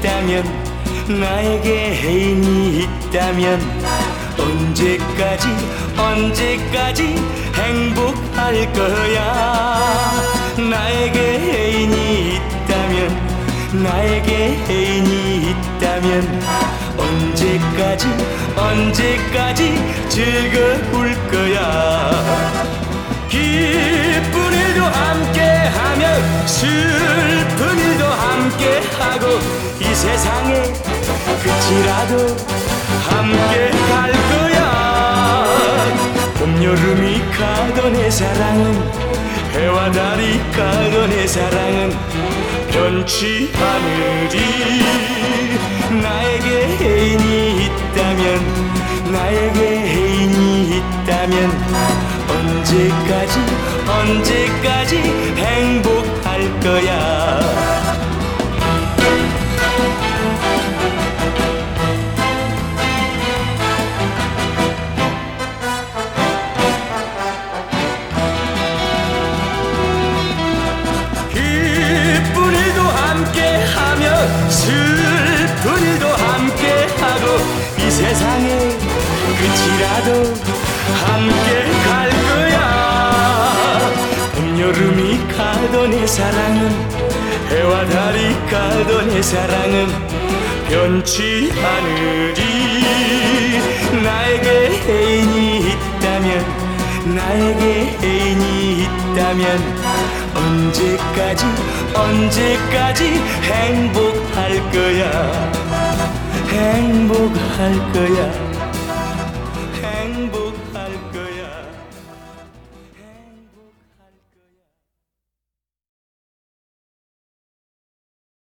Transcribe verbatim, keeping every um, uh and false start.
있다면, 나에게 애인이 있다면 언제까지 언제까지 행복할 거야. 나에게 애인이 있다면, 나에게 애인이 있다면 언제까지 언제까지 즐거울 거야. 기쁜 일도 함께하며 슬픈 일도 함께하고, 이 세상의 끝이라도 함께 갈 거야. 봄 여름이 가던 내 사랑은, 해와 달이 가던 내 사랑은 변치 않으리. 나에게 애인이 있다면, 나에게 애인이 있다면 언제까지 언제까지 행복할 거야. 기쁜 일도 함께하며 슬픈 일도 함께하고, 이 세상의 끝이라도 함께 갈 거야. 봄 여름이 가던 내 사랑은, 해와 달이 가던 내 사랑은 변치 않으리. 나에게 애인이 있다면, 나에게 애인이 있다면 언제까지 언제까지 행복할 거야. 행복할 거야.